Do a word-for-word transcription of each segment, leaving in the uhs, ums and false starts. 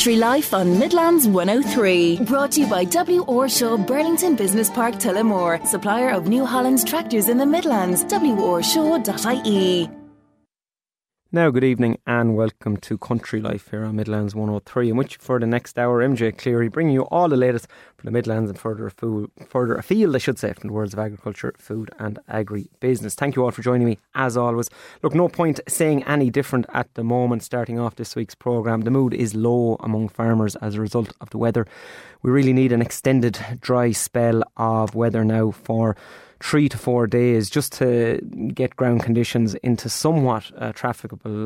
Country Life on Midlands one oh three. Brought to you by W. Orshaw, Burlington Business Park, Tullamore. Supplier of New Holland tractors in the Midlands. w orshaw dot i e. Now, good evening and welcome to Country Life here on Midlands one oh three, in which for the next hour, M J Cleary bringing you all the latest from the Midlands and further afield, further afield, I should say, from the worlds of agriculture, food and agri-business. Thank you all for joining me, as always. Look, no point saying any different at the moment. Starting off this week's programme, the mood is low among farmers as a result of the weather. We really need an extended dry spell of weather now for three to four days just to get ground conditions into somewhat uh, trafficable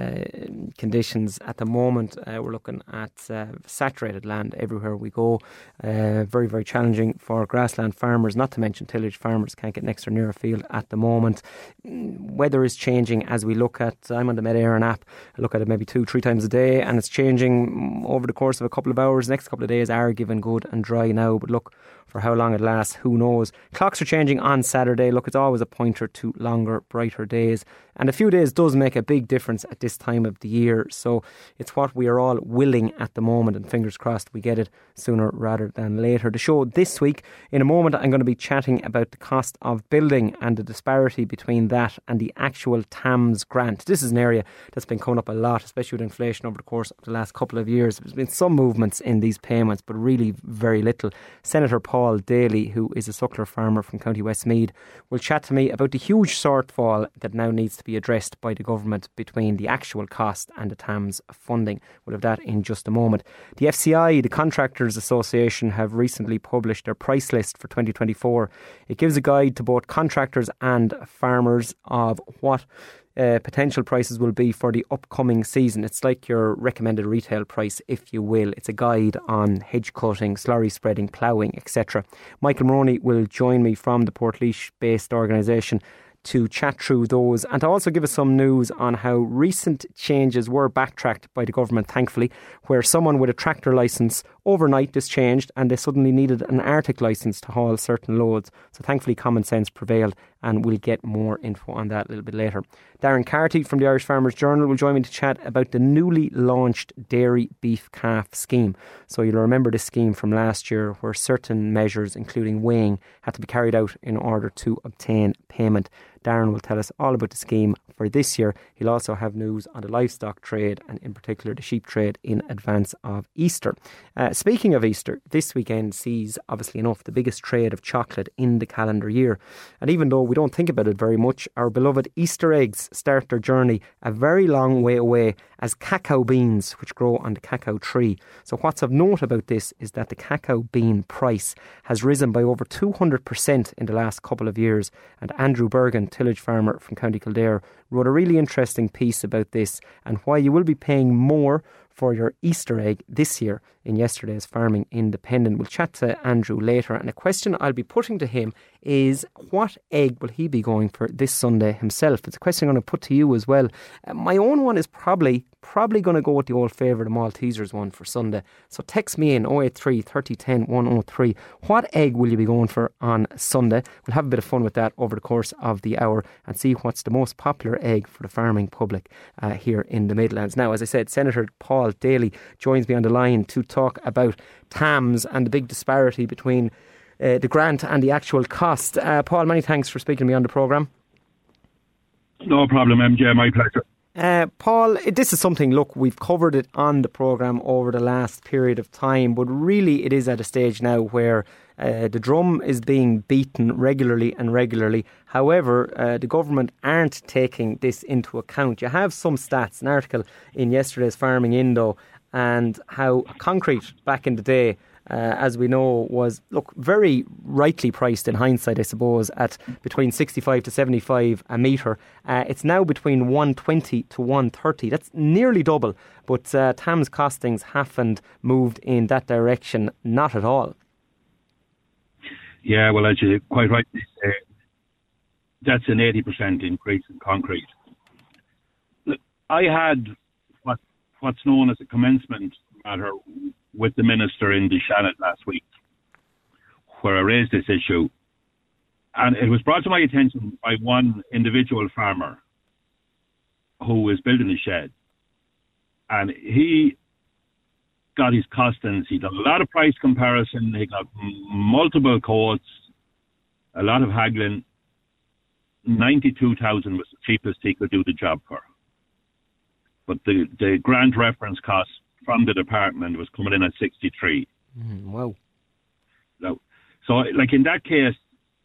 uh, conditions. At the moment, uh, we're looking at uh, saturated land everywhere we go. Uh, very, very challenging for grassland farmers, not to mention tillage farmers can't get next or near a field at the moment. Weather is changing as we look at, I'm on the Med Éireann app, I look at it maybe two, three times a day, and it's changing over the course of a couple of hours. The next couple of days are given good and dry now, but look, for how long it lasts, who knows. Clocks are changing on Saturday. Look, it's always a pointer to longer, brighter days. And a few days does make a big difference at this time of the year. So it's what we are all willing at the moment. And fingers crossed we get it sooner rather than later. The show this week, in a moment, I'm going to be chatting about the cost of building and the disparity between that and the actual T A M S grant. This is an area that's been coming up a lot, especially with inflation over the course of the last couple of years. There's been some movements in these payments, but really very little. Senator Paul Daly, who is a suckler farmer from County Westmeath, will chat to me about the huge shortfall that now needs to be addressed by the government between the actual cost and the T A M S funding. We'll have that in just a moment. The F C I, the Contractors Association, have recently published their price list for twenty twenty-four. It gives a guide to both contractors and farmers of what Uh, potential prices will be for the upcoming season. It's like your recommended retail price, if you will. It's a guide on hedge cutting, slurry spreading, ploughing, et cetera. Michael Moroney will join me from the Portlaoise-based organisation to chat through those and to also give us some news on how recent changes were backtracked by the government, thankfully, where someone with a tractor licence overnight this changed and they suddenly needed an Arctic licence to haul certain loads. So thankfully common sense prevailed, and we'll get more info on that a little bit later. Darren Carty from the Irish Farmers Journal will join me to chat about the newly launched dairy beef calf scheme. So you'll remember this scheme from last year where certain measures, including weighing, had to be carried out in order to obtain payment. Darren will tell us all about the scheme for this year. He'll also have news on the livestock trade and in particular the sheep trade in advance of Easter. Uh, speaking of Easter, this weekend sees, obviously enough, the biggest trade of chocolate in the calendar year. And even though we don't think about it very much, our beloved Easter eggs start their journey a very long way away as cacao beans, which grow on the cacao tree. So what's of note about this is that the cacao bean price has risen by over two hundred percent in the last couple of years. And Andrew Bergen, tillage farmer from County Kildare, wrote a really interesting piece about this and why you will be paying more for your Easter egg this year in yesterday's Farming Independent. We'll chat to Andrew later, and a question I'll be putting to him is what egg will he be going for this Sunday himself? It's a question I'm going to put to you as well. Uh, my own one is probably probably going to go with the old favourite, the Maltesers one for Sunday. So text me in oh eight three, thirty, ten, one oh three. What egg will you be going for on Sunday? We'll have a bit of fun with that over the course of the hour and see what's the most popular egg for the farming public uh, here in the Midlands. Now, as I said, Senator Paul Daly joins me on the line to talk about T A M S and the big disparity between uh, the grant and the actual cost. Uh, Paul, many thanks for speaking to me on the programme. No problem, M J, my pleasure. Uh, Paul, this is something, look, we've covered it on the programme over the last period of time, but really it is at a stage now where uh, the drum is being beaten regularly and regularly. However, uh, the government aren't taking this into account. You have some stats, an article in yesterday's Farming Indo, and how concrete back in the day, Uh, as we know, was, look, very rightly priced in hindsight, I suppose, at between sixty-five to seventy-five a metre. Uh, it's now between one twenty to one thirty. That's nearly double. But uh, T A M S costings haven't moved in that direction, not at all. Yeah, well, as you quite rightly say, that's an eighty percent increase in concrete. Look, I had what what's known as a commencement matter with the Minister in the Shannon last week, where I raised this issue. And it was brought to my attention by one individual farmer who was building a shed. And he got his costings. He done a lot of price comparison. He got m- multiple quotes, a lot of haggling. ninety-two thousand was the cheapest he could do the job for. But the, the grant reference cost from the department was coming in at sixty-three. Mm, wow. So, so, like in that case,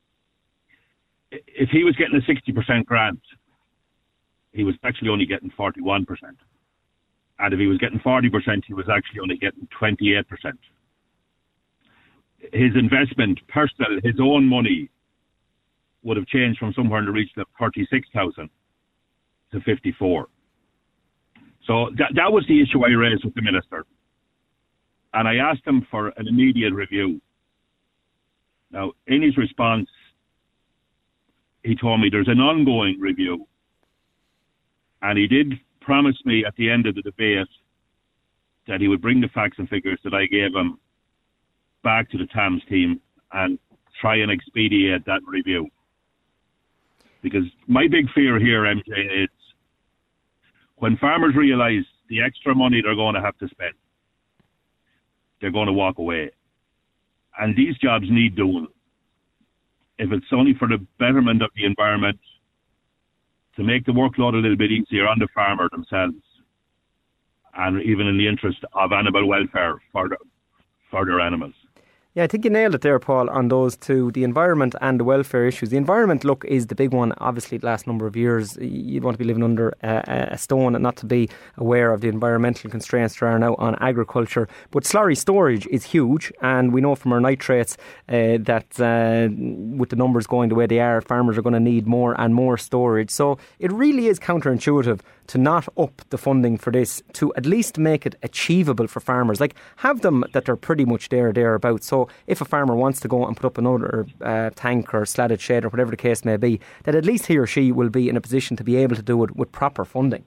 if he was getting a sixty percent grant, he was actually only getting forty-one percent. And if he was getting forty percent, he was actually only getting twenty-eight percent. His investment, personal, his own money, would have changed from somewhere in the region of thirty-six thousand to fifty-four. So that, that was the issue I raised with the minister. And I asked him for an immediate review. Now, in his response, he told me there's an ongoing review. And he did promise me at the end of the debate that he would bring the facts and figures that I gave him back to the T A M S team and try and expedite that review. Because my big fear here, M J, is when farmers realise the extra money they're going to have to spend, they're going to walk away. And these jobs need doing. If it's only for the betterment of the environment, to make the workload a little bit easier on the farmer themselves, and even in the interest of animal welfare for, the, for their animals. Yeah, I think you nailed it there, Paul, on those two, the environment and the welfare issues. The environment, look, is the big one. Obviously, the last number of years, you'd want to be living under a, a stone and not to be aware of the environmental constraints there are now on agriculture. But slurry storage is huge, and we know from our nitrates uh, that uh, with the numbers going the way they are, farmers are going to need more and more storage. So it really is counterintuitive to not up the funding for this, to at least make it achievable for farmers. Like, have them that they're pretty much there, thereabouts. So if a farmer wants to go and put up another uh, tank or slatted shed or whatever the case may be, that at least he or she will be in a position to be able to do it with proper funding.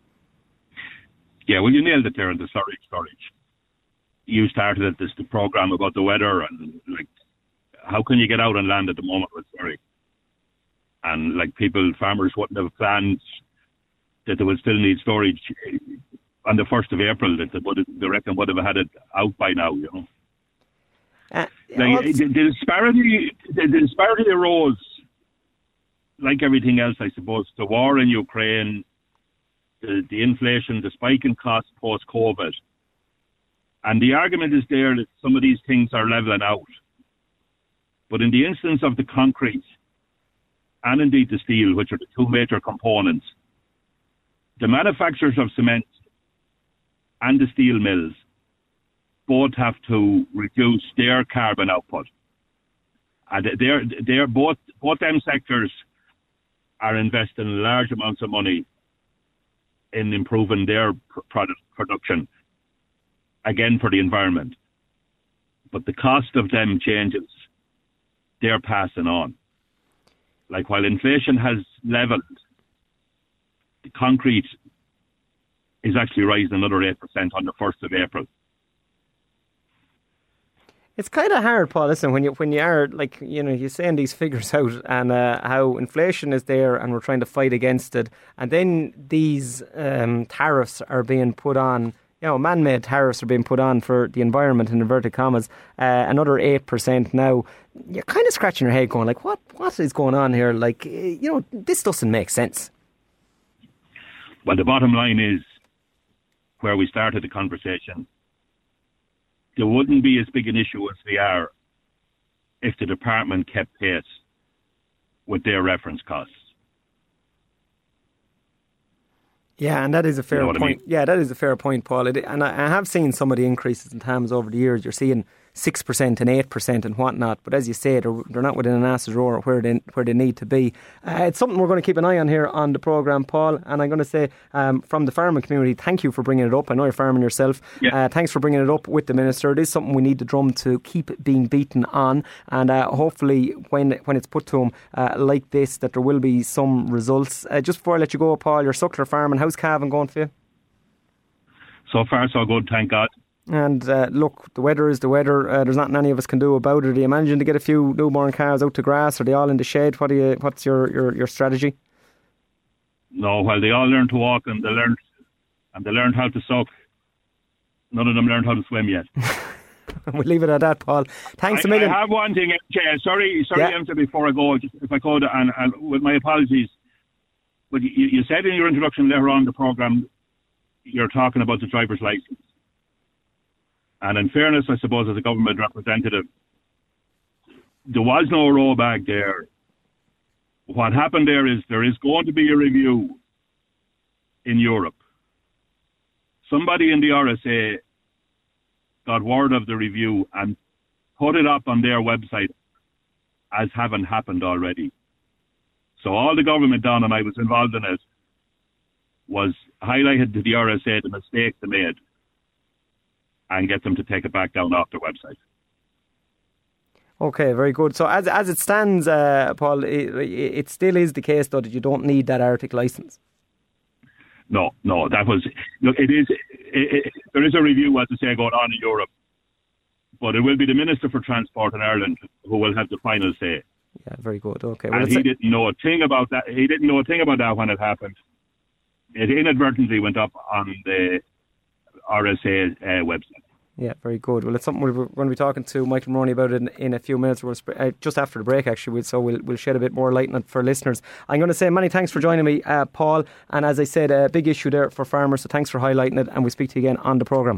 Yeah, well, you nailed it there in the storage. storage. You started at this the programme about the weather and, like, how can you get out on land at the moment with storage? And, like, people, farmers wouldn't have planned that they would still need storage on the first of April, that they, would, they reckon would have had it out by now, you know. Uh, like, the, the disparity the, the disparity arose, like everything else, I suppose. The war in Ukraine, the, the inflation, the spike in costs post-COVID. And the argument is there that some of these things are levelling out. But in the instance of the concrete, and indeed the steel, which are the two major components, the manufacturers of cement and the steel mills both have to reduce their carbon output. And they're, they're both, both them sectors are investing large amounts of money in improving their product production, again for the environment. But the cost of them changes. They're passing on. Like, while inflation has levelled, the concrete is actually rising another eight percent on the first of April. It's kind of hard, Paul, listen, when you when you are, like, you know, you're saying these figures out and uh, how inflation is there and we're trying to fight against it, and then these um, tariffs are being put on, you know, man-made tariffs are being put on for the environment, in inverted commas, uh, another eight percent now. You're kind of scratching your head going, like, what what is going on here? Like, you know, this doesn't make sense. Well, the bottom line is, where we started the conversation, there wouldn't be as big an issue as they are if the department kept pace with their reference costs. Yeah, and that is a fair you know point. I mean? Yeah, that is a fair point, Paul. It, and I, I have seen some of the increases in T A M S over the years. You're seeing six percent and eight percent and whatnot. But as you say, they're, they're not within an ass's roar where they, where they need to be. Uh, it's something we're going to keep an eye on here on the programme, Paul. And I'm going to say, um, from the farming community, thank you for bringing it up. I know you're farming yourself. Yeah. Uh, thanks for bringing it up with the Minister. It is something we need the drum to keep being beaten on. And uh, hopefully when when it's put to him uh, like this, that there will be some results. Uh, just before I let you go, Paul, your suckler farming, how's calving going for you? So far, so good, thank God. And uh, look, the weather is the weather. Uh, there's nothing any of us can do about it. Are you managing to get a few newborn calves out to grass? Are they all in the shed? What do you? What's your, your, your strategy? No, well, they all learned to walk and they learned and they learned how to suck. none of them learned how to swim yet. We'll leave it at that, Paul. Thanks I, a million. I have one thing, Jay, sorry, sorry, Yeah. M J, before I go, just if I could, and, and with my apologies, but you, you said in your introduction later on the programme, you're talking about the driver's licence. And in fairness, I suppose, as a government representative, there was no row bag there. What happened there is there is going to be a review in Europe. Somebody in the R S A got word of the review and put it up on their website as having happened already. So all the government done, and I was involved in it, was highlighted to the R S A the mistake they made and get them to take it back down off their website. Okay, very good. So as as it stands, uh, Paul, it, it still is the case, though, that you don't need that Arctic licence. No, no, that was, look, it is, it, it, there is a review, as I say, going on in Europe, but it will be the Minister for Transport in Ireland who will have the final say. Yeah, very good. Okay. Well, and he didn't know a thing about that. He didn't know a thing about that when it happened. It inadvertently went up on the R S A uh, website. Yeah, very good. Well, it's something we're going to be talking to Michael Moroney about in, in a few minutes. We'll sp- uh, just after the break, actually, so we'll we'll shed a bit more light on it for listeners. I'm going to say many thanks for joining me, uh, Paul. And as I said, a big issue there for farmers, so thanks for highlighting it. And we'll speak to you again on the programme.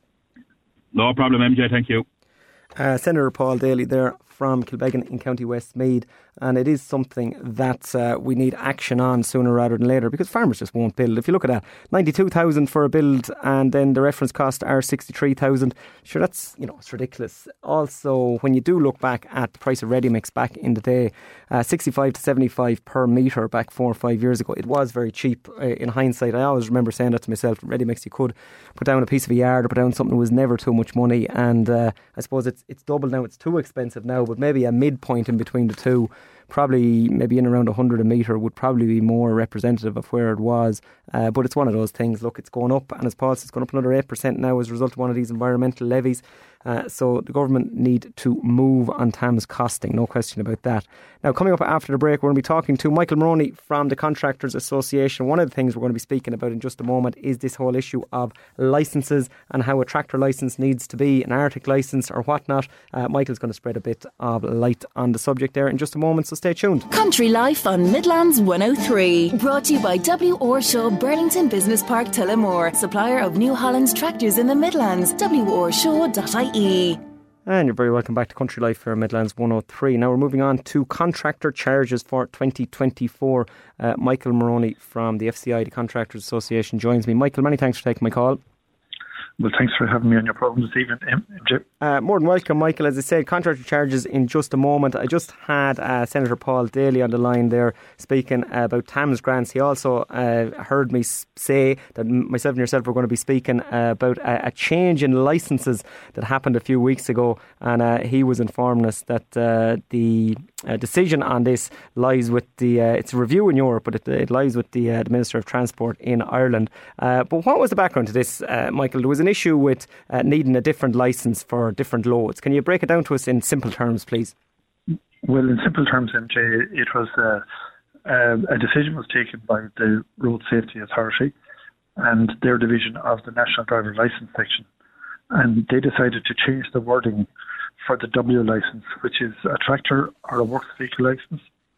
No problem, M J. Thank you. Uh, Senator Paul Daly there from Kilbeggan in County Westmeath, and it is something that uh, we need action on sooner rather than later, because farmers just won't build. If you look at that, ninety-two thousand for a build, and then the reference cost are sixty-three thousand. Sure, that's, you know, it's ridiculous. Also, when you do look back at the price of ready mix back in the day, uh, sixty-five to seventy-five per metre back four or five years ago, it was very cheap. Uh, in hindsight, I always remember saying that to myself. Ready mix, you could put down a piece of a yard or put down something that was never too much money, and uh, I suppose it's it's double now. It's too expensive now, but maybe a midpoint in between the two, probably maybe in around one hundred a metre, would probably be more representative of where it was. Uh, but it's one of those things. Look, it's going up, and as Paul says, it's going up another eight percent now as a result of one of these environmental levies. Uh, so the government need to move on T A M's costing, no question about that. Now, coming up after the break, we're going to be talking to Michael Moroney from the Contractors Association. One of the things we're going to be speaking about in just a moment is this whole issue of licences and how a tractor licence needs to be, an Arctic licence or whatnot. Uh, Michael's going to spread a bit of light on the subject there in just a moment, so stay tuned. Country Life on Midlands one oh three. Brought to you by W. Orshaw, Burlington Business Park, Tullamore. Supplier of New Holland's tractors in the Midlands. w orshaw dot I E. And you're very welcome back to Country Life here, Midlands one oh three. Now we're moving on to contractor charges for twenty twenty-four. Uh, Michael Moroney from the F C I, the Contractors Association, joins me. Michael, many thanks for taking my call. Well, thanks for having me on your programme this evening, M J. Uh, more than welcome, Michael. As I said, contractor charges in just a moment. I just had uh, Senator Paul Daly on the line there speaking uh, about T A M's grants. He also uh, heard me say that myself and yourself were going to be speaking uh, about a, a change in licences that happened a few weeks ago, and uh, he was informing us that uh, the uh, decision on this lies with the, uh, it's a review in Europe, but it, it lies with the, uh, the Minister of Transport in Ireland. Uh, but what was the background to this, uh, Michael? There was an issue with uh, needing a different licence for different loads. Can you break it down to us in simple terms, please? Well, in simple terms, M J, it was uh, uh, a decision was taken by the Road Safety Authority and their division of the National Driver Licence Section, and they decided to change the wording for the W licence, which is a tractor or a works vehicle licence,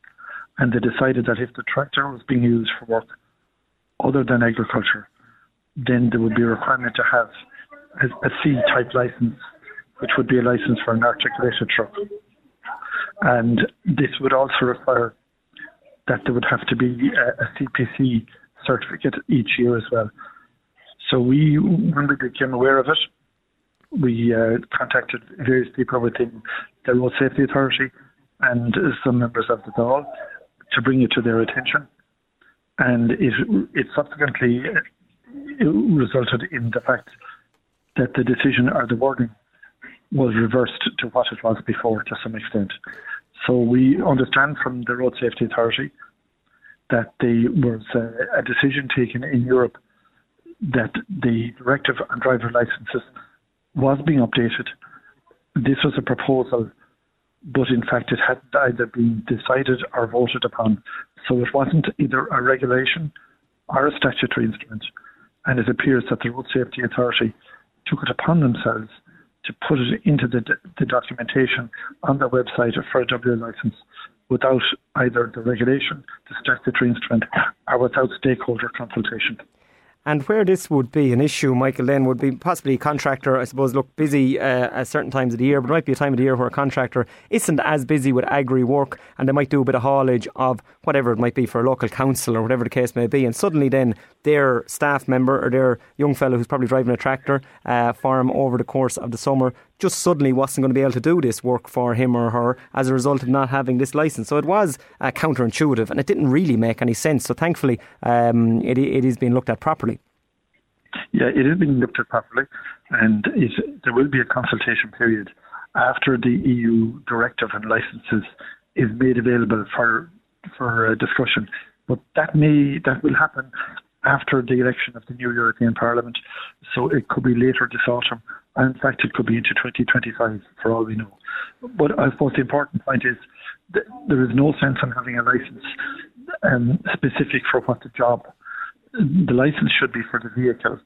and they decided that if the tractor was being used for work other than agriculture, then there would be a requirement to have a, a C-type licence, which would be a licence for an articulated truck. And this would also require that there would have to be a, a C P C certificate each year as well. So we, when we became aware of it, we uh, contacted various people within the Road Safety Authority and some members of the D A L to bring it to their attention. And it, it subsequently it resulted in the fact that the decision or the wording was reversed to what it was before to some extent. So we understand from the Road Safety Authority that there was a, a decision taken in Europe that the directive on driver licences was being updated. This was a proposal, but in fact it hadn't either been decided or voted upon. So it wasn't either a regulation or a statutory instrument. And it appears that the Road Safety Authority took it upon themselves to put it into the, the documentation on their website for a W A licence without either the regulation, the statutory instrument, or without stakeholder consultation. And where this would be an issue, Michael, then would be possibly a contractor, I suppose, look, busy uh, at certain times of the year, but it might be a time of the year where a contractor isn't as busy with agri work and they might do a bit of haulage of whatever it might be for a local council or whatever the case may be. And suddenly then their staff member or their young fellow who's probably driving a tractor uh, for him over the course of the summer just suddenly wasn't going to be able to do this work for him or her as a result of not having this licence. So it was uh, counterintuitive and it didn't really make any sense. So thankfully um, it, it is being looked at properly. Yeah, it is being looked at properly, and it, there will be a consultation period after the E U directive and licences is made available for for uh, discussion. But that may that will happen after the election of the new European Parliament, so it could be later this autumn, and in fact it could be into twenty twenty-five for all we know. But I suppose the important point is that there is no sense in having a licence um, specific for what the job. The licence should be for the vehicle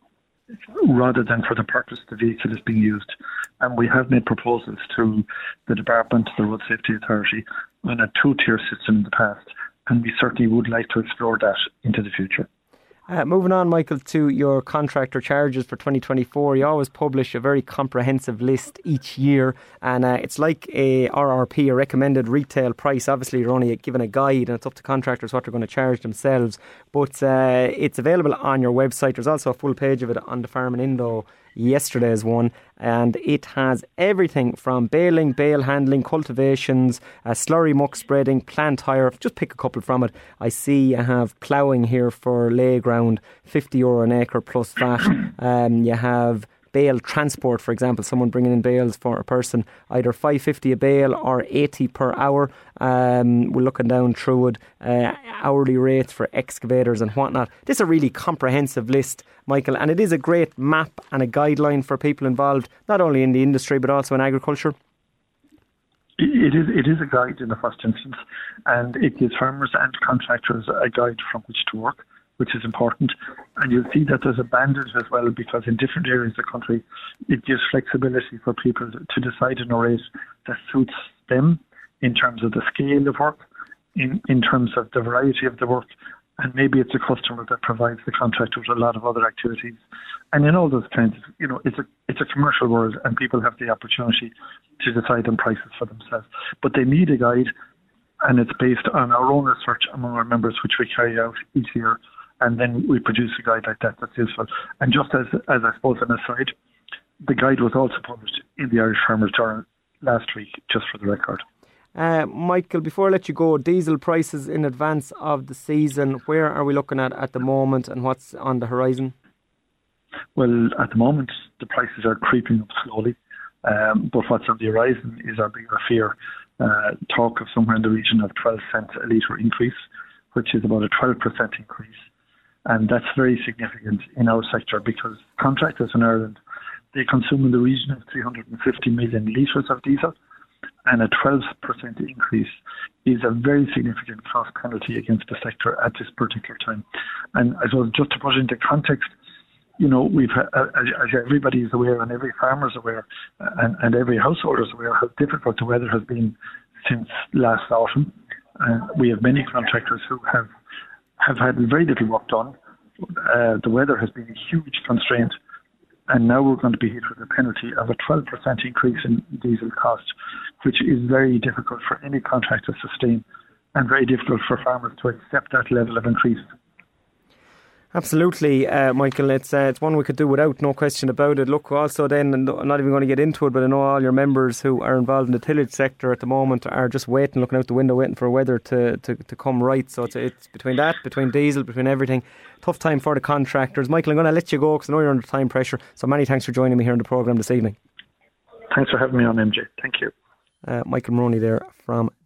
rather than for the purpose the vehicle is being used. And we have made proposals to the Department, the Road Safety Authority, on a two-tier system in the past, and we certainly would like to explore that into the future. Uh, moving on, Michael, to your contractor charges for twenty twenty-four. You always publish a very comprehensive list each year, and uh, it's like a R R P, a recommended retail price. Obviously, you're only given a guide, and it's up to contractors what they're going to charge themselves. But uh, it's available on your website. There's also a full page of it on the Farm and Indo, yesterday's one, and it has everything from baling, bale handling, cultivations, uh, slurry muck spreading, plant hire. Just pick a couple from it. I see you have ploughing here for lay ground, fifty euro an acre plus V A T. Um, you have bale transport, for example, someone bringing in bales for a person, either five fifty a bale or eighty per hour. Um, we're looking down through it, uh, hourly rates for excavators and whatnot. This is a really comprehensive list, Michael, and it is a great map and a guideline for people involved, not only in the industry but also in agriculture. It is it is a guide in the first instance, and it gives farmers and contractors a guide from which to work, which is important. And you'll see that there's a bandage as well, because in different areas of the country, it gives flexibility for people to decide on a rate that suits them in terms of the scale of work, in, in terms of the variety of the work, and maybe it's a customer that provides the contractor with a lot of other activities. And in all those kinds of, you know, it's a it's a commercial world, and people have the opportunity to decide on prices for themselves. But they need a guide, and it's based on our own research among our members, which we carry out each year. And then we produce a guide like that that's useful. And just as, as I suppose an aside, the guide was also published in the Irish Farmers Journal last week, just for the record. Uh, Michael, before I let you go, diesel prices in advance of the season, where are we looking at at the moment and what's on the horizon? Well, at the moment, the prices are creeping up slowly. Um, but what's on the horizon is our bigger fear. Uh, talk of somewhere in the region of twelve cents a litre increase, which is about a twelve percent increase. And that's very significant in our sector, because contractors in Ireland, they consume in the region of three hundred fifty million litres of diesel, and a twelve percent increase is a very significant cost penalty against the sector at this particular time. And I suppose just to put it into context, you know, we've, uh, as everybody is aware, and every farmer is aware, and, and every householder is aware, how difficult the weather has been since last autumn. Uh, we have many contractors who have have had very little work done. Uh, the weather has been a huge constraint, and now we're going to be hit with a penalty of a twelve percent increase in diesel cost, which is very difficult for any contractor to sustain, and very difficult for farmers to accept that level of increase. Absolutely, uh, Michael. It's uh, it's one we could do without, no question about it. Look, also then, and I'm not even going to get into it, but I know all your members who are involved in the tillage sector at the moment are just waiting, looking out the window, waiting for weather to, to, to come right. So it's, it's between that, between diesel, between everything. Tough time for the contractors. Michael, I'm going to let you go because I know you're under time pressure. So many thanks for joining me here on the programme this evening. Thanks for having me on, M J. Thank you. Uh, Michael Moroney there from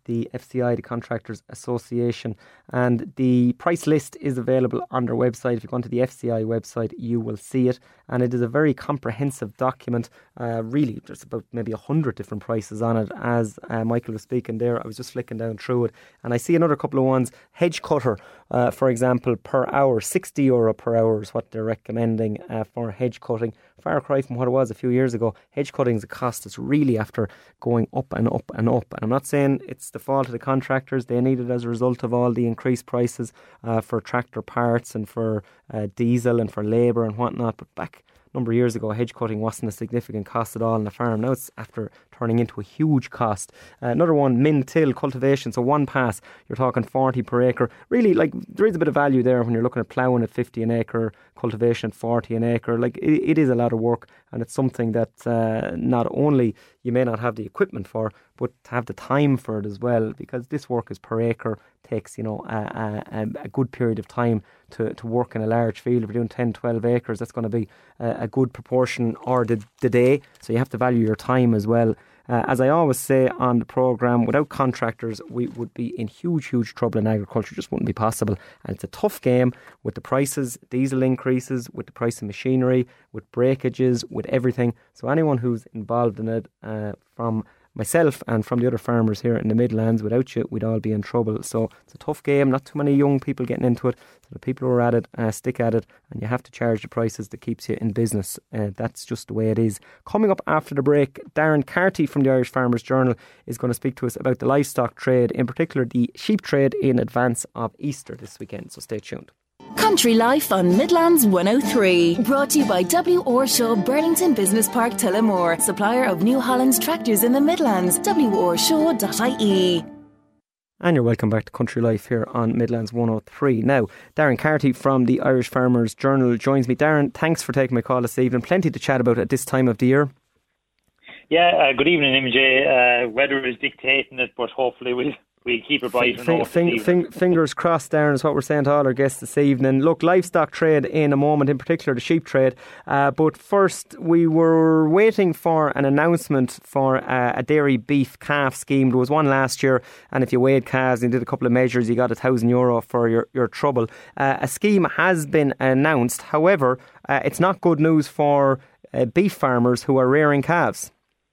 the F C I, the Contractors Association. And the price list is available on their website. If you go onto the F C I website, you will see it. And it is a very comprehensive document. Uh, really, there's about maybe a hundred different prices on it. As uh, Michael was speaking there, I was just flicking down through it. And I see another couple of ones. Hedge cutter, uh, for example, per hour, sixty euro per hour is what they're recommending uh, for hedge cutting. Far cry from what it was a few years ago. Hedge cutting is a cost that's really after going up and up and up. And I'm not saying it's the fault of the contractors. They need it as a result of all the increased prices uh, for tractor parts and for uh, diesel and for labour and whatnot. But back a number of years ago, hedge cutting wasn't a significant cost at all on the farm. Now it's after turning into a huge cost. Uh, another one, min-till cultivation. So one pass, you're talking forty per acre. Really, like, there is a bit of value there when you're looking at ploughing at fifty an acre, cultivation at forty an acre. Like, it, it is a lot of work, and it's something that uh, not only you may not have the equipment for, but to have the time for it as well, because this work is per acre, takes, you know, a, a, a good period of time to, to work in a large field. If you're doing ten, twelve acres, that's going to be a, a good proportion or the, the day. So you have to value your time as well. Uh, as I always say on the programme, without contractors, we would be in huge, huge trouble in agriculture. It just wouldn't be possible. And it's a tough game with the prices, diesel increases, with the price of machinery, with breakages, with everything. So anyone who's involved in it, uh, from myself and from the other farmers here in the Midlands, without you, we'd all be in trouble. So it's a tough game, not too many young people getting into it. So the people who are at it uh, stick at it, and you have to charge the prices that keeps you in business. Uh, that's just the way it is. Coming up after the break, Darren Carty from the Irish Farmers Journal is going to speak to us about the livestock trade, in particular the sheep trade in advance of Easter this weekend. So stay tuned. Country Life on Midlands one oh three. Brought to you by W. Orshaw, Burlington Business Park, Tullamore. Supplier of New Holland's tractors in the Midlands. w orshaw dot I E. And you're welcome back to Country Life here on Midlands one oh three. Now, Darren Carty from the Irish Farmers Journal joins me. Darren, thanks for taking my call this evening. Plenty to chat about at this time of the year. Yeah, uh, good evening, M J. Uh, weather is dictating it, but hopefully we'll... We keep it bright F- f- fing- fing- Fingers crossed, Darren, is what we're saying to all our guests this evening. Look, livestock trade in a moment, in particular the sheep trade. Uh, but first, we were waiting for an announcement for uh, a dairy beef calf scheme. There was one last year, and if you weighed calves and did a couple of measures, you got a thousand euro for your, your trouble. Uh, a scheme has been announced. However, uh, it's not good news for uh, beef farmers who are rearing calves.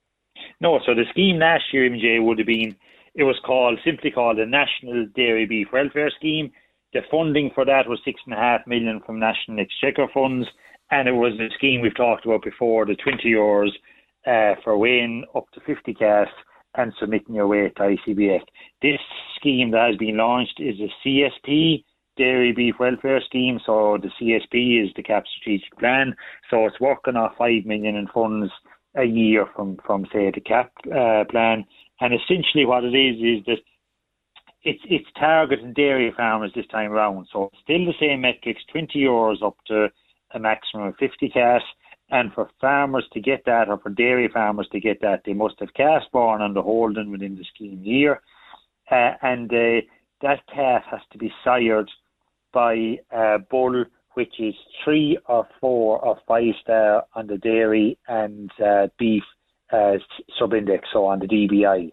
No, so the scheme last year, M J, would have been... It was called, simply called the National Dairy Beef Welfare Scheme. The funding for that was six and a half million from National Exchequer funds, and it was a scheme we've talked about before, the twenty euros uh, for weighing up to fifty calves and submitting your weight to I C B F. This scheme that has been launched is a C S P, Dairy Beef Welfare Scheme. So the C S P is the C A P strategic plan. So it's working off five million in funds a year from, from say, the C A P uh, plan. And essentially what it is, is that it's it's targeting dairy farmers this time around. So it's still the same metrics, twenty euros up to a maximum of fifty calves. And for farmers to get that, or for dairy farmers to get that, they must have calves born under holding within the scheme year. Uh, and uh, that calf has to be sired by a bull which is three or four or five star on the dairy and uh, beef Uh, sub-index, so on the D B I.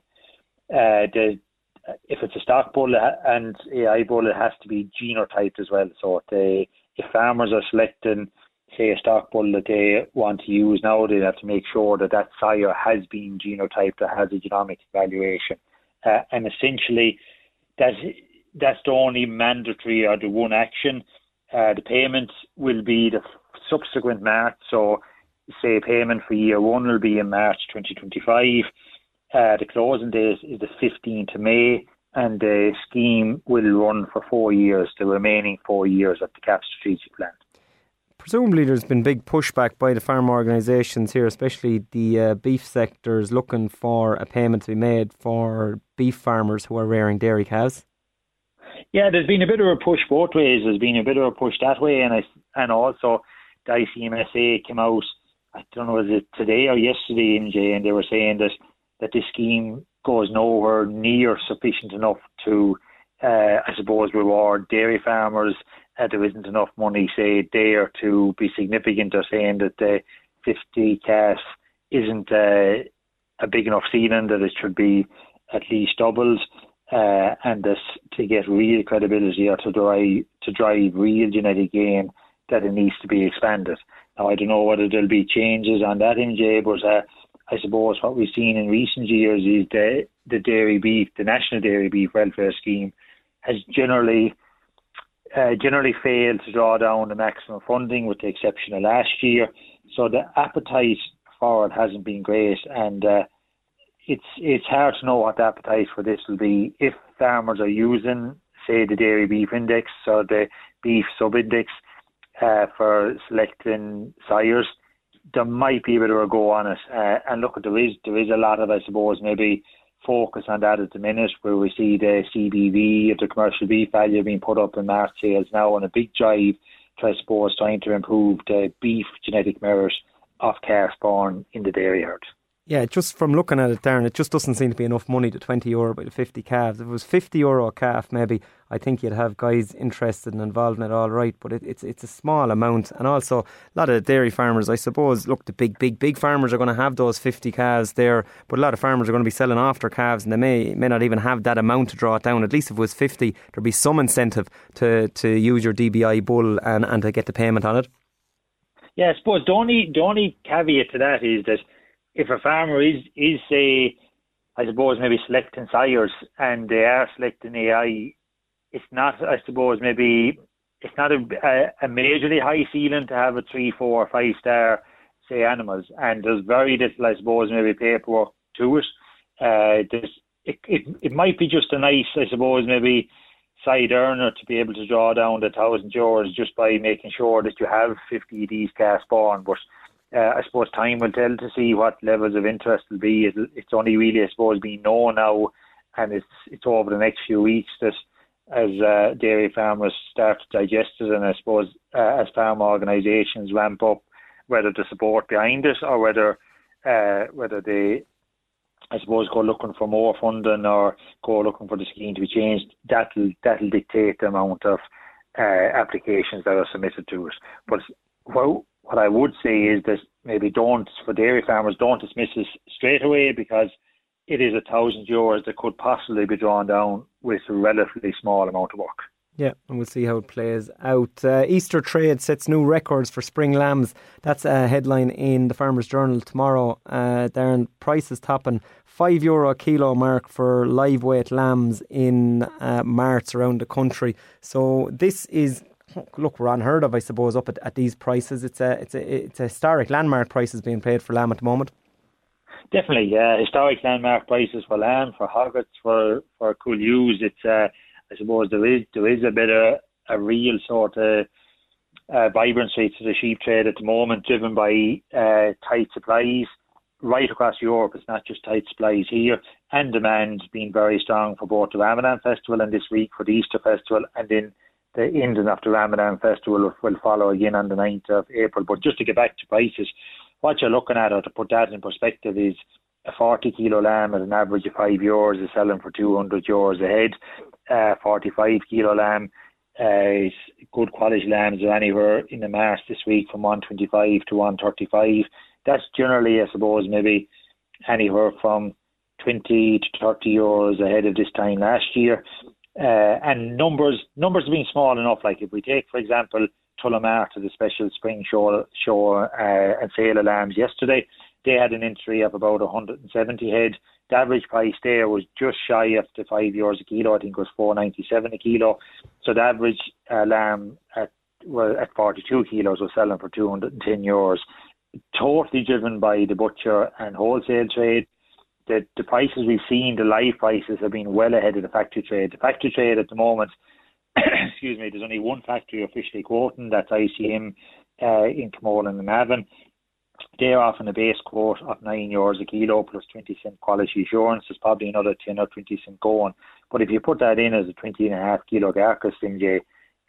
Uh, the, if it's a stock bull and A I bull, it has to be genotyped as well. So they, if farmers are selecting, say, a stock bull that they want to use now, they have to make sure that that sire has been genotyped or has a genomic evaluation. Uh, and essentially, that's, that's the only mandatory or the one action. Uh, the payment will be the subsequent March, so say payment for year one will be in March twenty twenty-five. Uh, the closing date is the fifteenth of May, and the scheme will run for four years, the remaining four years of the C A P strategic plan. Presumably there's been big pushback by the farm organisations here, especially the uh, beef sectors, looking for a payment to be made for beef farmers who are rearing dairy calves. Yeah, there's been a bit of a push both ways. There's been a bit of a push that way, and I, and also the I C M S A came out, I don't know, was it today or yesterday, M J, and they were saying that, that this scheme goes nowhere near sufficient enough to, uh, I suppose, reward dairy farmers. Uh, there isn't enough money, say, there to be significant. They're saying that the fifty calves isn't uh, a big enough ceiling, that it should be at least doubled. uh, and this to get real credibility or to drive to drive real genetic gain, that it needs to be expanded. Now I don't know whether there'll be changes on that, M J, but uh, I suppose what we've seen in recent years is the the dairy beef, the National Dairy Beef Welfare Scheme, has generally uh, generally failed to draw down the maximum funding, with the exception of last year. So the appetite for it hasn't been great, and uh, it's it's hard to know what the appetite for this will be if farmers are using, say, the dairy beef index or the beef sub-index uh, for selecting sires. There might be a bit of a go on it, uh, and look, there is there is a lot of, I suppose, maybe focus on that at the minute, where we see the C B V, the commercial beef value, being put up in March sales now, on a big drive to, I suppose, trying to improve the beef genetic merit of calves born in the dairy herd. Yeah, just from looking at it, Darren, it just doesn't seem to be enough money, to twenty euro by the fifty calves. If it was fifty euro a calf, maybe I think you'd have guys interested and involved in it, all right, but it, it's it's a small amount. And also, a lot of dairy farmers, I suppose, look, the big, big, big farmers are going to have those fifty calves there, but a lot of farmers are going to be selling off their calves, and they may may not even have that amount to draw it down. At least if it was fifty, there'd be some incentive to, to use your D B I bull and, and to get the payment on it. Yeah, I suppose the only, the only caveat to that is that if a farmer is, is say, I suppose, maybe selecting sires and they are selecting A I, it's not, I suppose, maybe, it's not a, a, a majorly high ceiling to have a three, four, or five star, say, animals. And there's very little, I suppose, maybe paperwork to it. Uh, there's, it, it, it might be just a nice, I suppose, maybe side earner to be able to draw down the thousand euros just by making sure that you have fifty of these calves born. But Uh, I suppose time will tell to see what levels of interest will be. It'll, it's only really, I suppose, being known now, and it's it's over the next few weeks that as uh, dairy farmers start to digest it, and I suppose uh, as farm organisations ramp up, whether the support behind it or whether uh, whether they, I suppose, go looking for more funding or go looking for the scheme to be changed, that'll that'll dictate the amount of uh, applications that are submitted to it. But well, what I would say is that maybe don't, for dairy farmers, don't dismiss this straight away, because it is a thousand euros that could possibly be drawn down with a relatively small amount of work. Yeah, and we'll see how it plays out. Uh, Easter trade sets new records for spring lambs. That's a headline in the Farmers Journal tomorrow. Uh, Darren, prices topping five euro a kilo mark for live weight lambs in uh, marts around the country. So this is, look, we're unheard of, I suppose, up at, at these prices. It's a it's a it's a historic landmark prices being paid for lamb at the moment. Definitely, yeah, historic landmark prices for lamb, for hoggets, for for cool ewes. It's uh, I suppose there is there is a bit of a real sort of uh, vibrancy to the sheep trade at the moment, driven by uh, tight supplies right across Europe. It's not just tight supplies here, and demand being very strong for both the Ramadan festival and this week for the Easter festival, and then the ending of the Ramadan festival will follow again on the ninth of April. But just to get back to prices, what you're looking at, or to put that in perspective, is a forty kilo lamb at an average of five euros is selling for two hundred euros a head. Uh, forty-five kilo lamb, uh, good quality lambs are anywhere in the marts this week from one twenty-five to one thirty-five. That's generally, I suppose, maybe anywhere from twenty to thirty euros ahead of this time last year. Uh, and numbers numbers have been small enough. Like if we take, for example, Tullamore to the special spring show, show uh, and sale of lambs yesterday, they had an entry of about one hundred seventy head. The average price there was just shy of the five euros a kilo. I think it was four ninety-seven a kilo. So the average uh, lamb at well, at forty-two kilos was selling for two hundred ten euros. Totally driven by the butcher and wholesale trade. The, the prices we've seen, the live prices, have been well ahead of the factory trade. The factory trade at the moment, excuse me, there's only one factory officially quoting, that's I C M uh, in Camolan and Navan. They're offering a base quote of nine euros a kilo plus twenty cent quality assurance. There's probably another ten or twenty cent going. But if you put that in as a twenty and a half kilo carcass, M J,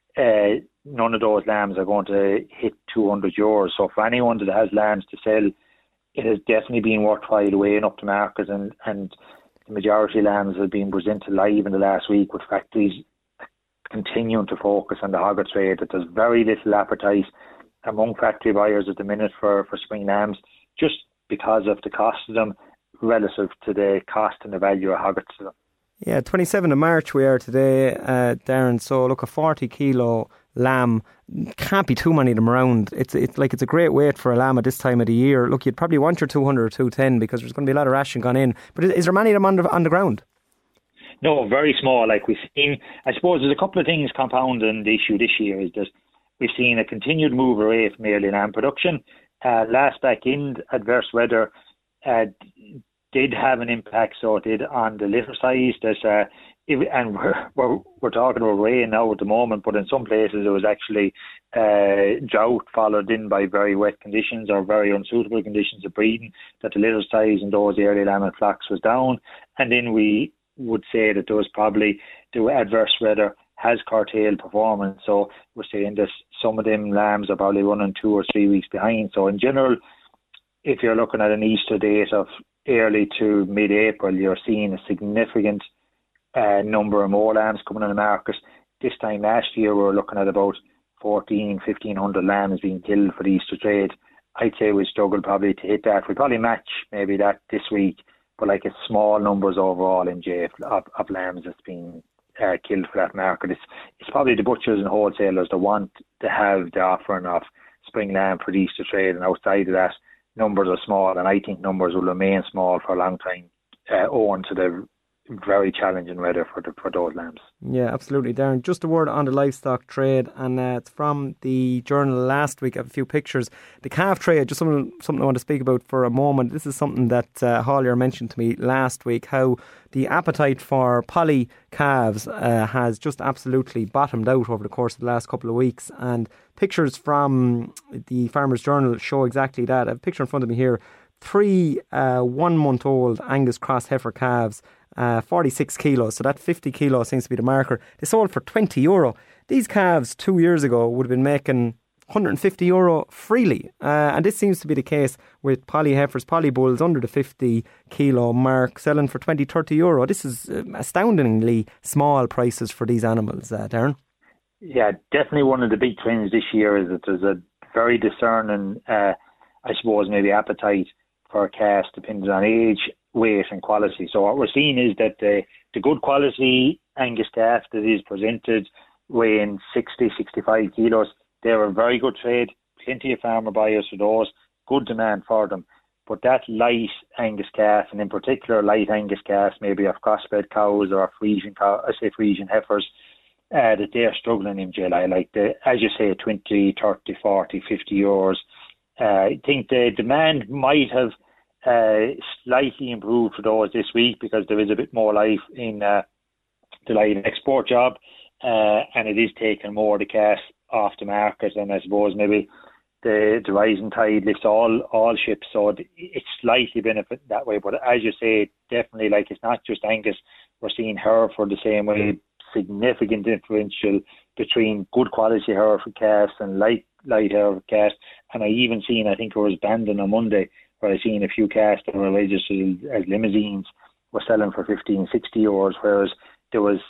uh, none of those lambs are going to hit two hundred euros. So for anyone that has lambs to sell, it has definitely been worthwhile weighing up the market, and, and the majority of lambs have been presented live in the last week, with factories continuing to focus on the hogget trade. That there's very little appetite among factory buyers at the minute for, for spring lambs, just because of the cost of them relative to the cost and the value of hoggets to them. Yeah, twenty-seventh of March we are today, uh, Darren. So look, a forty kilo lamb, can't be too many of them around. It's it's like it's a great weight for a lamb at this time of the year. Look, you'd probably want your two hundred or two ten because there's going to be a lot of ration gone in. But is, is there many of them on the, on the ground? No, very small. Like we've seen, I suppose there's a couple of things compounding the issue this year is that we've seen a continued move away from early lamb production. Uh, last back in adverse weather uh, did have an impact, so it did on the litter size. There's uh, It, and we're, we're we're talking about rain now at the moment, but in some places it was actually uh, drought followed in by very wet conditions or very unsuitable conditions of breeding, that the litter size in those early lamb and flocks was down. And then we would say that there was probably the adverse weather has curtailed performance. So we're saying that some of them lambs are probably running two or three weeks behind. So in general, if you're looking at an Easter date of early to mid-April, you're seeing a significant Uh, number of more lambs coming on the market. This time last year we were looking at about fourteen, fifteen hundred lambs being killed for the Easter trade. I'd say we struggle probably to hit that. We probably match maybe that this week, but like it's small numbers overall in J F of, of lambs that's been uh, killed for that market. It's, it's probably the butchers and wholesalers that want to have the offering of spring lamb for the Easter trade, and outside of that numbers are small, and I think numbers will remain small for a long time uh, owing to the very challenging weather for the, for those lambs. Yeah, absolutely, Darren. Just a word on the livestock trade, and uh, it's from the Journal last week. I have a few pictures. The calf trade, just something, something I want to speak about for a moment. This is something that uh, Hollier mentioned to me last week, how the appetite for poly calves uh, has just absolutely bottomed out over the course of the last couple of weeks. And pictures from the Farmers Journal show exactly that. I have a picture in front of me here. Three uh, one-month-old Angus cross heifer calves, Uh, forty-six kilos, so that fifty kilos seems to be the marker. They sold for twenty euro. These calves two years ago would have been making one hundred fifty euro freely, uh, and this seems to be the case with poly heifers, poly bulls under the fifty kilo mark, selling for twenty, thirty euro. This is uh, astoundingly small prices for these animals, uh, Darren. Yeah, definitely one of the big trends this year is that there's a very discerning, uh, I suppose, maybe appetite for calves depending on age, weight and quality. So what we're seeing is that the, the good quality Angus calf that is presented weighing sixty, sixty-five kilos, they're a very good trade, plenty of farmer buyers for those, good demand for them. But that light Angus calf, and in particular light Angus calves, maybe of crossbred cows or Frisian cow, I say Frisian heifers, uh, that they're struggling in July, like the, as you say, twenty, thirty, forty, fifty euros. Uh, I think the demand might have Uh, slightly improved for those this week because there is a bit more life in uh, the live export job, uh, and it is taking more of the cash off the market, and I suppose maybe the, the rising tide lifts all all ships, so it's slightly benefit that way. But as you say, definitely, like, it's not just Angus. We're seeing Hereford the same way, significant differential between good quality Hereford calves and light light Hereford calves, and I even seen, I think it was Bandon on Monday, where I seen a few calves that were registered as limousines were selling for fifteen, sixty euros, whereas there was,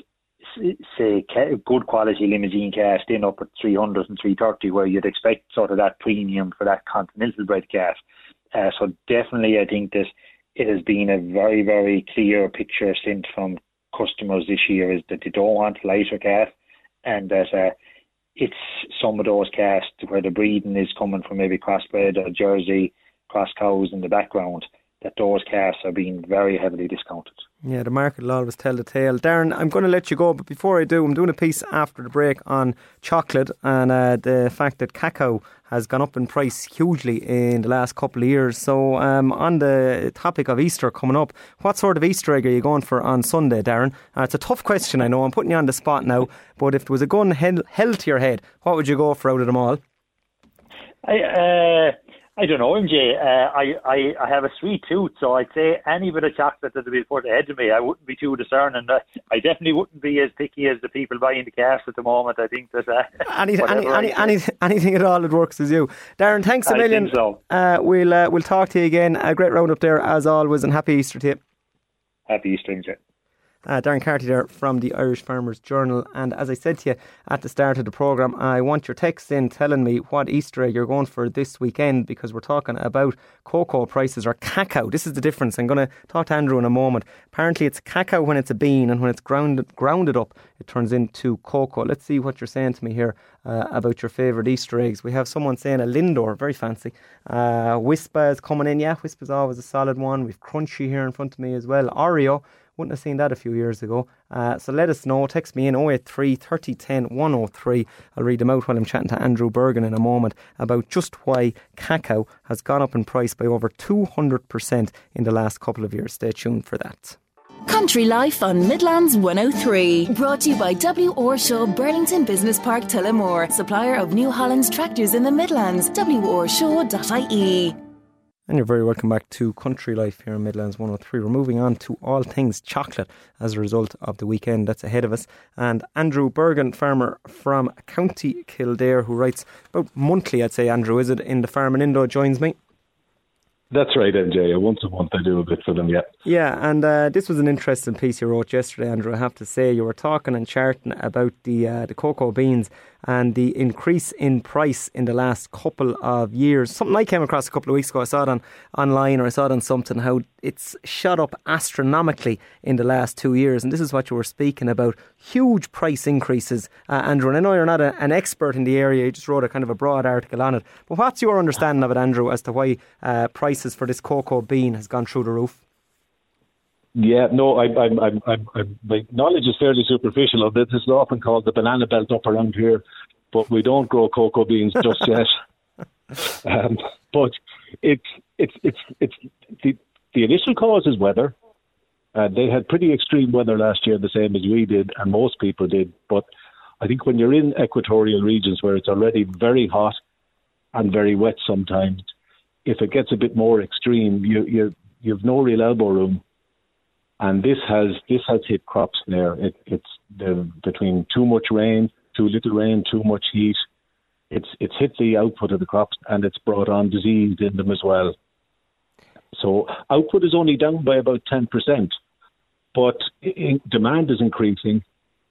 say, good quality limousine calves in up at three hundred and three thirty, where you'd expect sort of that premium for that continental bred calf. Uh, so definitely I think that it has been a very, very clear picture sent from customers this year is that they don't want lighter calf, and that uh, it's some of those calves where the breeding is coming from maybe crossbred or Jersey cross cows in the background, that those calves are being very heavily discounted. Yeah, the market will always tell the tale. Darren, I'm going to let you go, but before I do, I'm doing a piece after the break on chocolate and uh, the fact that cacao has gone up in price hugely in the last couple of years. So um, on the topic of Easter coming up, what sort of Easter egg are you going for on Sunday, Darren? Uh, it's a tough question, I know, I'm putting you on the spot now, but if there was a gun held, held to your head, what would you go for out of them all? I... Uh... I don't know, M J. Uh, I, I, I have a sweet tooth, so I'd say any bit of chocolate that would be put ahead of me, I wouldn't be too discerning. Uh, I definitely wouldn't be as picky as the people buying the calves at the moment. I think that uh, any, any, any, any, anything at all that works as you. Darren, thanks a million. I think so. Uh, we'll uh, we'll talk to you again. A great round up there as always, and happy Easter to you. Happy Easter, M J. Uh, Darren Carty there from the Irish Farmers Journal. And as I said to you at the start of the programme, I want your text in telling me what Easter egg you're going for this weekend, because we're talking about cocoa prices, or cacao. This is the difference. I'm going to talk to Andrew in a moment. Apparently it's cacao when it's a bean, and when it's grounded, grounded up, it turns into cocoa. Let's see what you're saying to me here uh, about your favourite Easter eggs. We have someone saying a Lindor, very fancy. Uh, Wispa is coming in. Yeah, Wispa's always a solid one. We've Crunchy here in front of me as well. Oreo. Wouldn't have seen that a few years ago. Uh, so let us know. Text me in oh eight three, thirty, ten, one oh three. I'll read them out while I'm chatting to Andrew Bergen in a moment about just why cacao has gone up in price by over two hundred percent in the last couple of years. Stay tuned for that. Country Life on Midlands one oh three. Brought to you by W. Orshaw, Burlington Business Park, Tullamore. Supplier of New Holland's tractors in the Midlands. w orshaw dot I E. And you're very welcome back to Country Life here in Midlands one oh three. We're moving on to all things chocolate as a result of the weekend that's ahead of us. And Andrew Bergen, farmer from County Kildare, who writes about monthly, I'd say, Andrew, is it, in the Farm and Indo, joins me. That's right, M J. Once a month I do a bit for them, yeah. Yeah, and uh, this was an interesting piece you wrote yesterday, Andrew, I have to say. You were talking and charting about the uh, the cocoa beans and the increase in price in the last couple of years. Something I came across a couple of weeks ago. I saw it on online, or I saw it on something, how it's shot up astronomically in the last two years. And this is what you were speaking about. Huge price increases, uh, Andrew. And I know you're not a, an expert in the area. You just wrote a kind of a broad article on it. But what's your understanding of it, Andrew, as to why uh, prices for this cocoa bean has gone through the roof? Yeah, no, I, I, I, I, I, my knowledge is fairly superficial of this. It's often called the banana belt up around here, but we don't grow cocoa beans just yet. Um, but it's it's it's it's the the initial cause is weather. Uh, they had pretty extreme weather last year, the same as we did, and most people did. But I think when you're in equatorial regions where it's already very hot and very wet sometimes, if it gets a bit more extreme, you you you've no real elbow room. And this has this has hit crops there. It, it's the, between too much rain, too little rain, too much heat. It's it's hit the output of the crops, and it's brought on disease in them as well. So output is only down by about ten percent, but in, demand is increasing.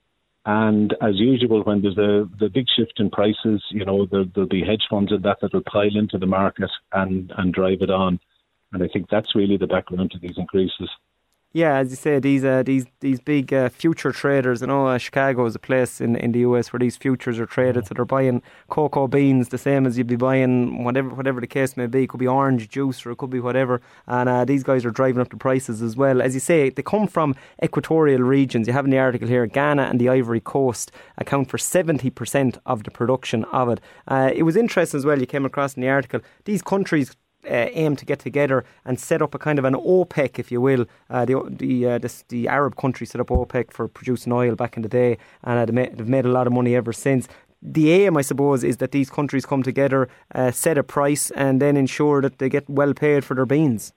And as usual, when there's a the big shift in prices, you know, there, there'll be hedge funds and that that will pile into the market and, and drive it on. And I think that's really the background to these increases. Yeah, as you say, these uh, these these big uh, future traders. I know uh, Chicago is a place in, in the U S where these futures are traded. So they're buying cocoa beans the same as you'd be buying whatever whatever the case may be. It could be orange juice or it could be whatever. And uh, these guys are driving up the prices as well. As you say, they come from equatorial regions. You have in the article here, Ghana and the Ivory Coast account for seventy percent of the production of it. Uh, it was interesting as well, you came across in the article, these countries Uh, aim to get together and set up a kind of an OPEC, if you will. Uh, the the, uh, the the Arab countries set up OPEC for producing oil back in the day, and uh, they've made a lot of money ever since. The aim, I suppose, is that these countries come together, uh, set a price, and then ensure that they get well paid for their beans.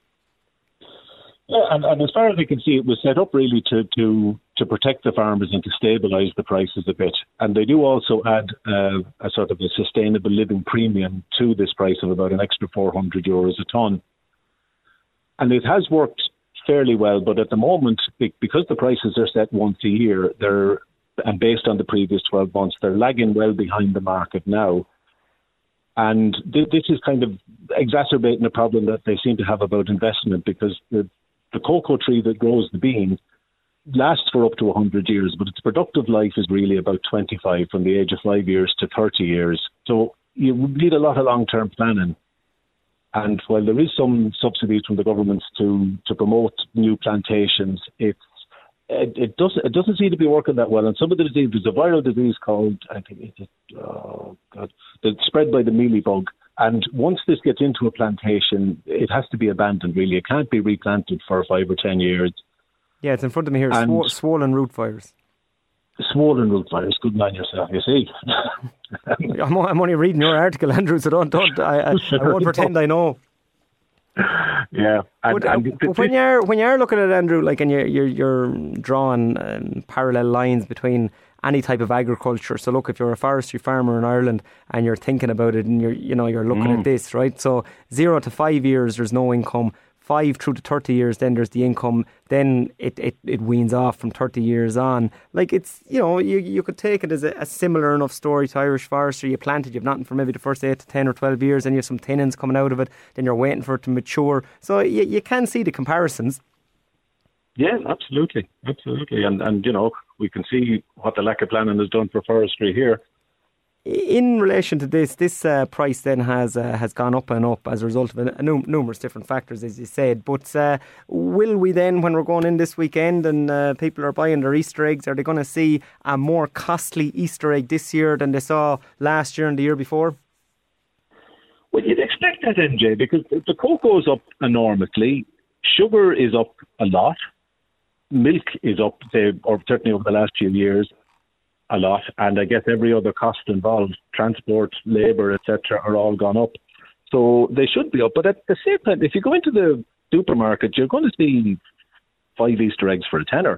Yeah, and, and as far as I can see, it was set up really to, to, to protect the farmers and to stabilise the prices a bit. And they do also add uh, a sort of a sustainable living premium to this price of about an extra four hundred euros a tonne. And it has worked fairly well, but at the moment, because the prices are set once a year, they're and based on the previous twelve months, they're lagging well behind the market now. And th- this is kind of exacerbating a problem that they seem to have about investment, because the The cocoa tree that grows the bean lasts for up to one hundred years, but its productive life is really about twenty-five, from the age of five years to thirty years. So you need a lot of long-term planning. And while there is some subsidies from the governments to, to promote new plantations, it's, it, it, doesn't, it doesn't seem to be working that well. And some of the disease, there's a viral disease called, I think it's, oh God, that's spread by the mealybug. And once this gets into a plantation, it has to be abandoned, really. It can't be replanted for five or ten years. Yeah, it's in front of me here. Sw- swollen root virus. Swollen root virus. Good man yourself, you see. I'm, I'm only reading your article, Andrew, so don't, don't I, I, I won't pretend I know. Yeah. And, but, uh, and but when you're when you're looking at it, Andrew, like, and you're you're, you're drawing um, parallel lines between any type of agriculture. So look, if you're a forestry farmer in Ireland and you're thinking about it, and you're you know you're looking mm. at this, right? So zero to five years, there's no income. five through to thirty years, then there's the income, then it, it, it weans off from thirty years on. Like, it's, you know, you, you could take it as a, a similar enough story to Irish forestry. You planted, you've nothing for maybe the first eight to ten or twelve years, and you have some tenants coming out of it, then you're waiting for it to mature. So you, you can see the comparisons. Yeah, absolutely, absolutely. And, and, you know, we can see what the lack of planning has done for forestry here. In relation to this, this uh, price then has uh, has gone up and up as a result of a, a num- numerous different factors, as you said. But uh, will we then, when we're going in this weekend and uh, people are buying their Easter eggs, are they going to see a more costly Easter egg this year than they saw last year and the year before? Well, you'd expect that, M J, because the cocoa is up enormously. Sugar is up a lot. Milk is up, say, or certainly over the last few years, a lot, and I guess every other cost involved, transport, labour, et cetera, are all gone up. So they should be up. But at the same time, if you go into the supermarket, you're going to see five Easter eggs for a tenner.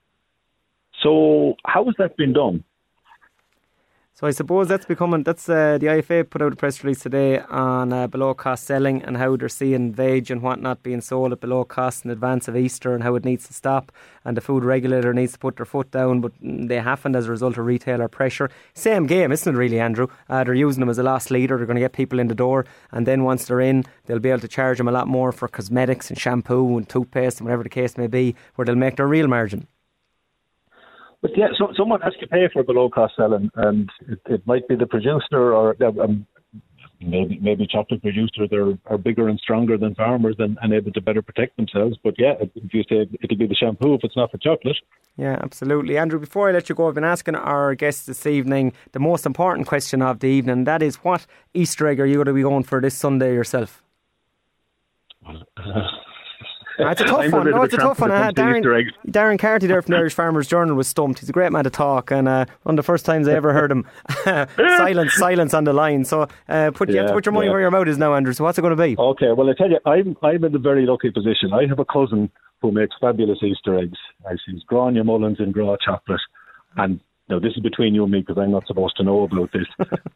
So how has that been done? So I suppose that's becoming, that's uh, the I F A put out a press release today on uh, below cost selling and how they're seeing veg and whatnot being sold at below cost in advance of Easter and how it needs to stop, and the food regulator needs to put their foot down, but they haven't as a result of retailer pressure. Same game, isn't it really, Andrew? Uh, they're using them as a loss leader. They're going to get people in the door, and then once they're in, they'll be able to charge them a lot more for cosmetics and shampoo and toothpaste and whatever the case may be, where they'll make their real margin. But yeah, so someone has to pay for below cost selling, and it, it might be the producer, or um, maybe maybe chocolate producers are, are bigger and stronger than farmers and, and able to better protect themselves. But yeah, if you say it'll be the shampoo if it's not for chocolate. Yeah, absolutely. Andrew, before I let you go, I've been asking our guests this evening the most important question of the evening. That is, what Easter egg are you going to be going for this Sunday yourself? Well, uh, Ah, it's a tough one. No, it's a tough one. Uh, Darren, Darren Carty there from the Irish Farmers Journal was stumped. He's a great man to talk, and uh, one of the first times I ever heard him. silence, silence on the line. So uh, put, yeah, you have to put your money yeah. where your mouth is now, Andrew. So what's it going to be? Okay, well, I tell you, I'm I'm in a very lucky position. I have a cousin who makes fabulous Easter eggs. She's Grania Mullins in Graw Chocolate. And now this is between you and me because I'm not supposed to know about this.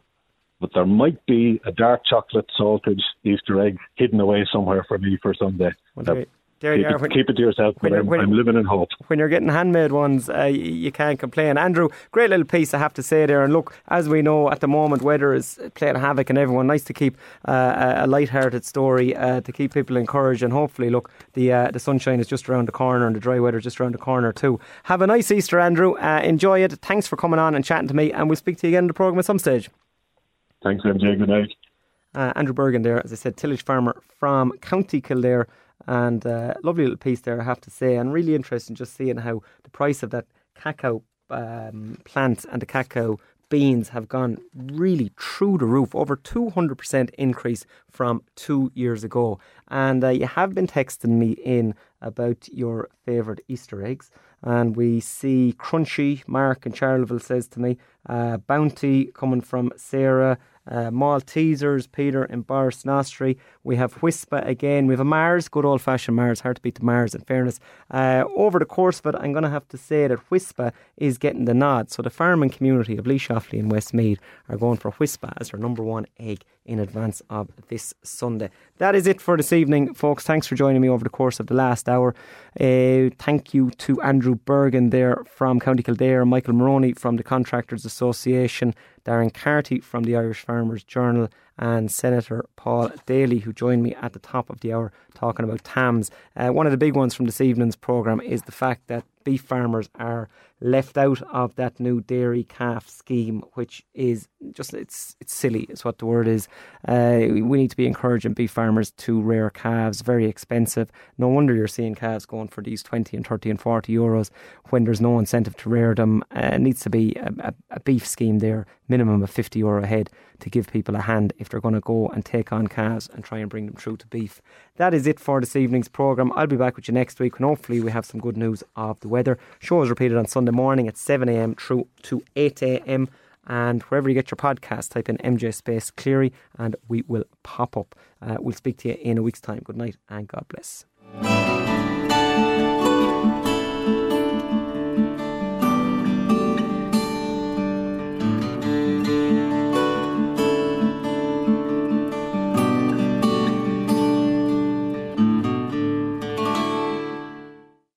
But there might be a dark chocolate salted Easter egg hidden away somewhere for me for Sunday. Well, there, there keep, you are. It, when, keep it to yourself, but I'm, when, I'm living in hope. When you're getting handmade ones, uh, you, you can't complain. Andrew, great little piece, I have to say there. And look, as we know, at the moment, weather is playing havoc and everyone. Nice to keep uh, a light-hearted story uh, to keep people encouraged. And hopefully, look, the uh, the sunshine is just around the corner and the dry weather just around the corner too. Have a nice Easter, Andrew. Uh, enjoy it. Thanks for coming on and chatting to me. And we'll speak to you again in the programme at some stage. Thanks, M J. Good night. Uh, Andrew Bergen there, as I said, tillage farmer from County Kildare, and uh, lovely little piece there, I have to say, and really interesting just seeing how the price of that cacao um, plants and the cacao beans have gone really through the roof, over two hundred percent increase from two years ago. And uh, you have been texting me in about your favourite Easter eggs, and we see Crunchy, Mark in Charleville says to me, uh, Bounty coming from Sarah, uh, Maltesers, Peter in Boris Nostri. We have Whispa again. We have a Mars, good old fashioned Mars, hard to beat the Mars in fairness. Uh, over the course of it, I'm going to have to say that Whispa is getting the nod. So the farming community of Lee Shoffley and Westmeath are going for Whispa as their number one egg in advance of this Sunday. That is it for this evening, folks. Thanks for joining me over the course of the last hour. Uh, thank you to Andrew Bergen there from County Kildare, Michael Maroney from the Contractors Association, Darren Carty from the Irish Farmers Journal, and Senator Paul Daly, who joined me at the top of the hour talking about T A Ms. Uh, one of the big ones from this evening's programme is the fact that beef farmers are left out of that new dairy calf scheme, which is just, it's it's silly, is what the word is. Uh, we need to be encouraging beef farmers to rear calves, very expensive. No wonder you're seeing calves going for these twenty and thirty and forty euros when there's no incentive to rear them. Uh, it needs to be a, a, a beef scheme there, minimum of fifty euro a head, to give people a hand if they're going to go and take on calves and try and bring them through to beef. That is it for this evening's programme. I'll be back with you next week, and hopefully we have some good news of the weather. Show is repeated on Sunday morning at seven a.m. through to eight a.m. and wherever you get your podcast, type in M J Space Cleary and we will pop up. Uh, we'll speak to you in a week's time. Good night and God bless.